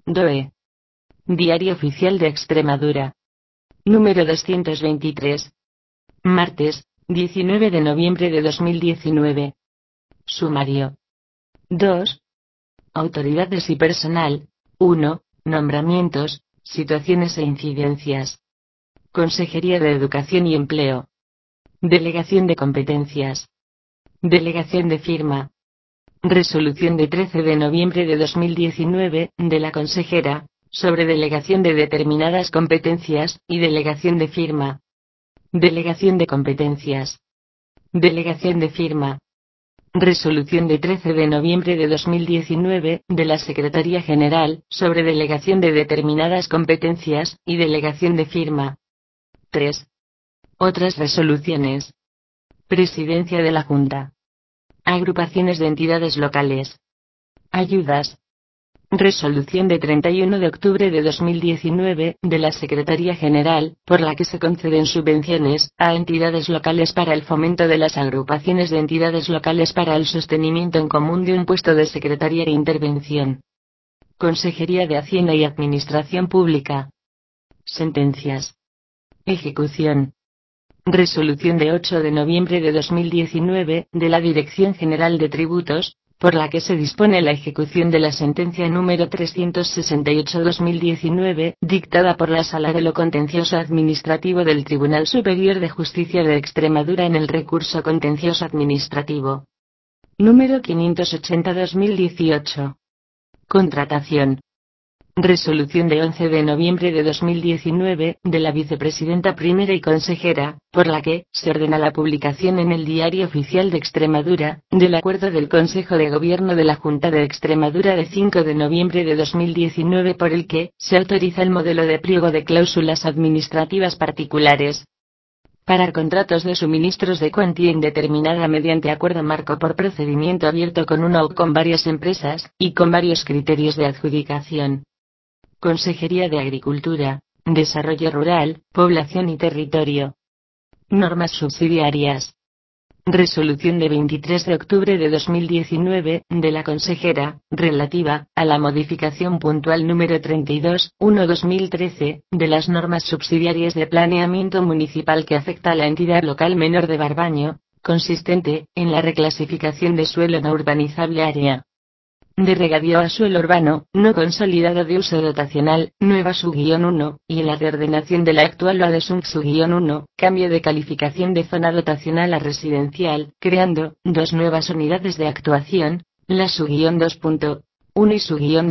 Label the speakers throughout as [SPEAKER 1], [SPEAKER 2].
[SPEAKER 1] DOE. Diario Oficial de Extremadura. Número 223. Martes, 19 de noviembre de 2019. Sumario. 2. Autoridades y personal. 1. Nombramientos, situaciones e incidencias. Consejería de Educación y Empleo. Delegación de competencias. Delegación de firma. Resolución de 13 de noviembre de 2019, de la consejera, sobre delegación de determinadas competencias, y delegación de firma. Delegación de competencias. Delegación de firma. Resolución de 13 de noviembre de 2019, de la Secretaría General, sobre delegación de determinadas competencias, y delegación de firma. 3. Otras resoluciones. Presidencia de la Junta. Agrupaciones de entidades locales. Ayudas. Resolución de 31 de octubre de 2019, de la Secretaría General, por la que se conceden subvenciones a entidades locales para el fomento de las agrupaciones de entidades locales para el sostenimiento en común de un puesto de secretaría de intervención. Consejería de Hacienda y Administración Pública. Sentencias. Ejecución. Resolución de 8 de noviembre de 2019, de la Dirección General de Tributos, por la que se dispone la ejecución de la sentencia número 368/2019, dictada por la Sala de lo Contencioso Administrativo del Tribunal Superior de Justicia de Extremadura en el recurso contencioso administrativo. Número 580/2018. Contratación. Resolución de 11 de noviembre de 2019, de la Vicepresidenta Primera y Consejera, por la que se ordena la publicación en el Diario Oficial de Extremadura, del acuerdo del Consejo de Gobierno de la Junta de Extremadura de 5 de noviembre de 2019 por el que se autoriza el modelo de pliego de cláusulas administrativas particulares para contratos de suministros de cuantía indeterminada mediante acuerdo marco por procedimiento abierto con una o con varias empresas, y con varios criterios de adjudicación. Consejería de Agricultura, Desarrollo Rural, Población y Territorio. Normas subsidiarias. Resolución de 23 de octubre de 2019, de la consejera, relativa a la modificación puntual número 32/1/2013, de las normas subsidiarias de planeamiento municipal que afecta a la entidad local menor de Barbaño, consistente en la reclasificación de suelo no urbanizable área de regadío a suelo urbano, no consolidado de uso dotacional, nueva sub-1, y en la reordenación de la actual OADE sub-1, cambio de calificación de zona dotacional a residencial, creando dos nuevas unidades de actuación, la sub-2.1 y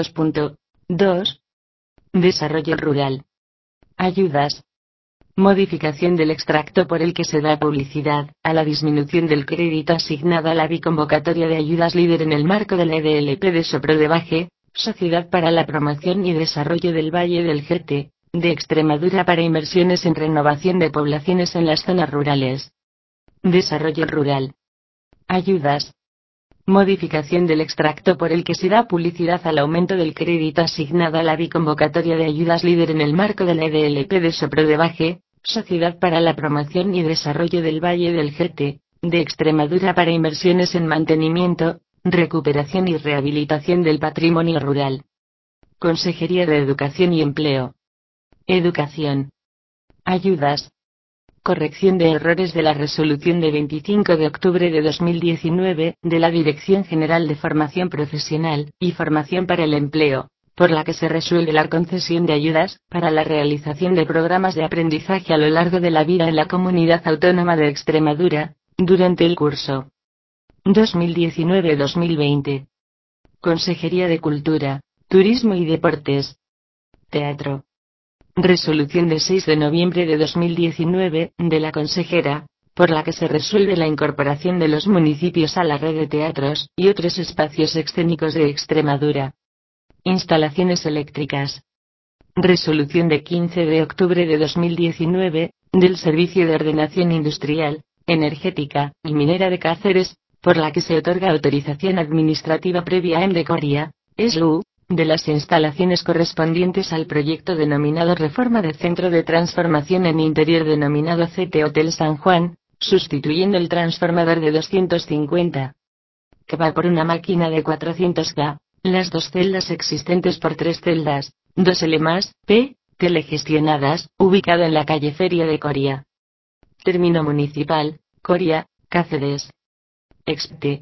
[SPEAKER 1] sub-2.2. Desarrollo rural. Ayudas. Modificación del extracto por el que se da publicidad a la disminución del crédito asignado a la biconvocatoria de ayudas líder en el marco de la EDLP de Soprodebaje, Sociedad para la Promoción y Desarrollo del Valle del Jerte, de Extremadura para inversiones en renovación de poblaciones en las zonas rurales. Desarrollo rural. Ayudas. Modificación del extracto por el que se da publicidad al aumento del crédito asignado a la biconvocatoria de ayudas líder en el marco de la EDLP de Soprodebaje, Sociedad para la Promoción y Desarrollo del Valle del Jerte, de Extremadura para inversiones en mantenimiento, recuperación y rehabilitación del patrimonio rural. Consejería de Educación y Empleo. Educación. Ayudas. Corrección de errores de la resolución de 25 de octubre de 2019, de la Dirección General de Formación Profesional y Formación para el Empleo, por la que se resuelve la concesión de ayudas para la realización de programas de aprendizaje a lo largo de la vida en la Comunidad Autónoma de Extremadura, durante el curso 2019-2020. Consejería de Cultura, Turismo y Deportes. Teatro. Resolución de 6 de noviembre de 2019, de la consejera, por la que se resuelve la incorporación de los municipios a la red de teatros y otros espacios escénicos de Extremadura. Instalaciones eléctricas. Resolución de 15 de octubre de 2019, del Servicio de Ordenación Industrial, Energética y Minera de Cáceres, por la que se otorga autorización administrativa previa a Endecoria, SLU, de las instalaciones correspondientes al proyecto denominado Reforma de Centro de Transformación en Interior denominado CT Hotel San Juan, sustituyendo el transformador de 250 kV por una máquina de 400 kV, las 2 celdas existentes por 3 celdas, 2L más, P, telegestionadas, ubicado en la calle Feria de Coria. Término municipal, Coria, Cáceres. Expte,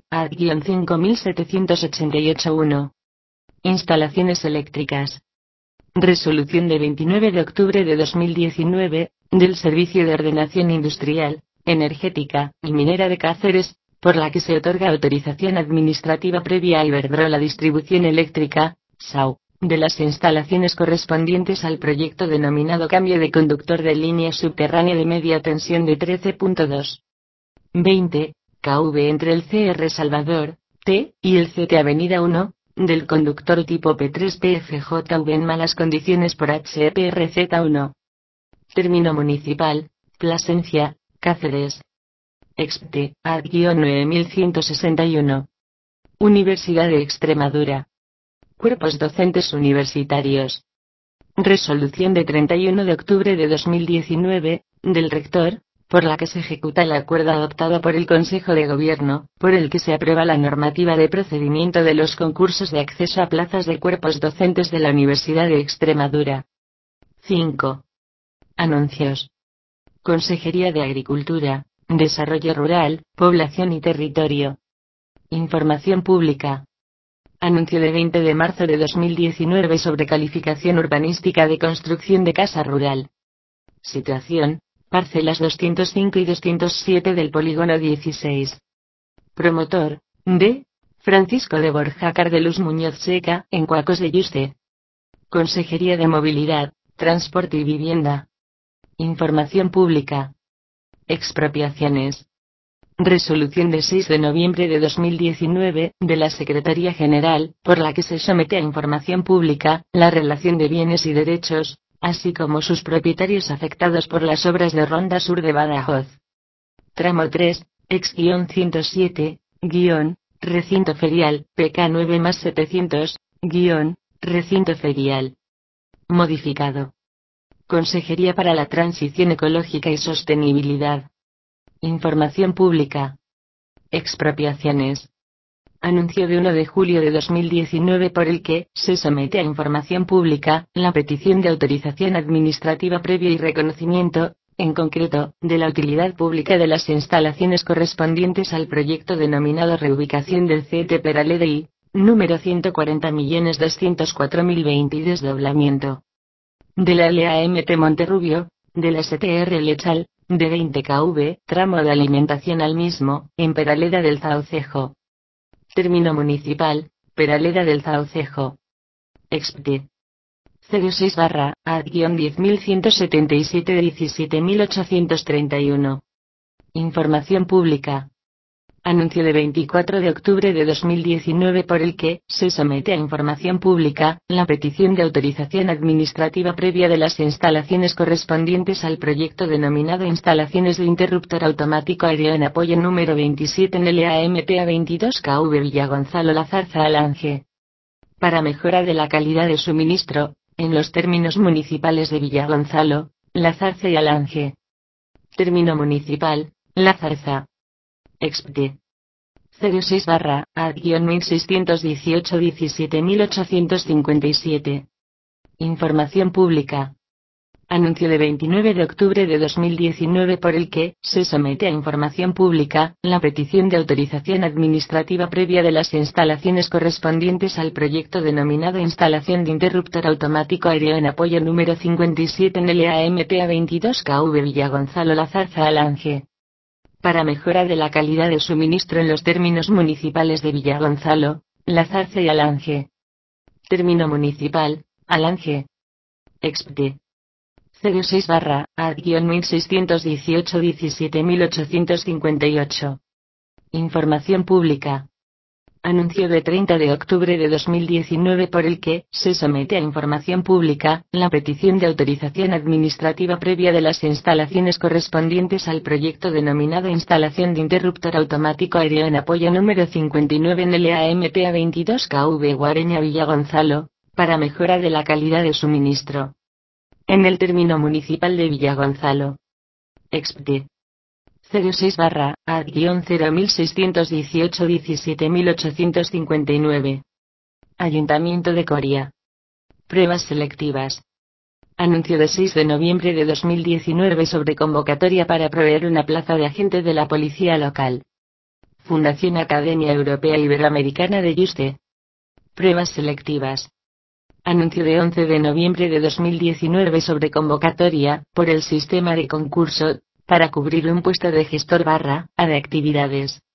[SPEAKER 1] ad-5788-1. Instalaciones eléctricas. Resolución de 29 de octubre de 2019, del Servicio de Ordenación Industrial, Energética y Minera de Cáceres, por la que se otorga autorización administrativa previa a Iberdrola Distribución Eléctrica, SAU, de las instalaciones correspondientes al proyecto denominado Cambio de conductor de línea subterránea de media tensión de 13.2. 20 kV entre el CR Salvador, T, y el CT Avenida 1, del conductor tipo P3PFJV en malas condiciones por HPRZ1. Término municipal, Plasencia, Cáceres. Expte, ad-9161. Universidad de Extremadura. Cuerpos docentes universitarios. Resolución de 31 de octubre de 2019, del rector, por la que se ejecuta el acuerdo adoptado por el Consejo de Gobierno, por el que se aprueba la normativa de procedimiento de los concursos de acceso a plazas de cuerpos docentes de la Universidad de Extremadura. 5. Anuncios. Consejería de Agricultura, Desarrollo Rural, Población y Territorio. Información pública. Anuncio de 20 de marzo de 2019 sobre calificación urbanística de construcción de casa rural. Situación: parcelas 205 y 207 del polígono 16. Promotor: D. Francisco de Borja Cardelus Muñoz Seca, en Cuacos de Yuste. Consejería de Movilidad, Transporte y Vivienda. Información pública. Expropiaciones. Resolución de 6 de noviembre de 2019, de la Secretaría General, por la que se somete a información pública, la relación de bienes y derechos, así como sus propietarios afectados por las obras de Ronda Sur de Badajoz. Tramo 3, ex-107, recinto ferial, PK 9+700, recinto ferial. Modificado. Consejería para la Transición Ecológica y Sostenibilidad. Información pública. Expropiaciones. Anuncio de 1 de julio de 2019 por el que se somete a información pública la petición de autorización administrativa previa y reconocimiento, en concreto, de la utilidad pública de las instalaciones correspondientes al proyecto denominado Reubicación del CT Peraleda y, número 140.204.020 y desdoblamiento. De la LAMT Monterrubio, de la STR Lechal, de 20 kV, tramo de alimentación al mismo, en Peraleda del Zaucejo. Término municipal, Peraleda del Zaucejo. Expte. 06/ad-10177-17831. Información pública. Anuncio de 24 de octubre de 2019 por el que se somete a información pública la petición de autorización administrativa previa de las instalaciones correspondientes al proyecto denominado Instalaciones de Interruptor Automático Aéreo en apoyo número 27 en LAMPA 22 KV Villagonzalo La Zarza Alange. Para mejora de la calidad de suministro, en los términos municipales de Villagonzalo, La Zarza y Alange. Término municipal, La Zarza. Expte. 06/ad-1618-17857. Información pública. Anuncio de 29 de octubre de 2019 por el que se somete a información pública la petición de autorización administrativa previa de las instalaciones correspondientes al proyecto denominado Instalación de Interruptor Automático Aéreo en apoyo número 57 en LAMPA 22 KV Villagonzalo La Zarza Alange. Para mejora de la calidad de suministro en los términos municipales de Villagonzalo, La Zarza y Alange. Término municipal, Alange. Expte. 06/ad-1618-17858. Información pública. Anuncio de 30 de octubre de 2019 por el que se somete a información pública la petición de autorización administrativa previa de las instalaciones correspondientes al proyecto denominado Instalación de Interruptor Automático Aéreo en apoyo número 59 en LAMPA 22 KV Guareña Villagonzalo, para mejora de la calidad de suministro en el término municipal de Villagonzalo. Expte. 06/ad-01618-17859. Ayuntamiento de Coria. Pruebas selectivas. Anuncio de 6 de noviembre de 2019 sobre convocatoria para proveer una plaza de agente de la policía local. Fundación Academia Europea Iberoamericana de Yuste. Pruebas selectivas. Anuncio de 11 de noviembre de 2019 sobre convocatoria, por el sistema de concurso, para cubrir un puesto de gestor /A de actividades.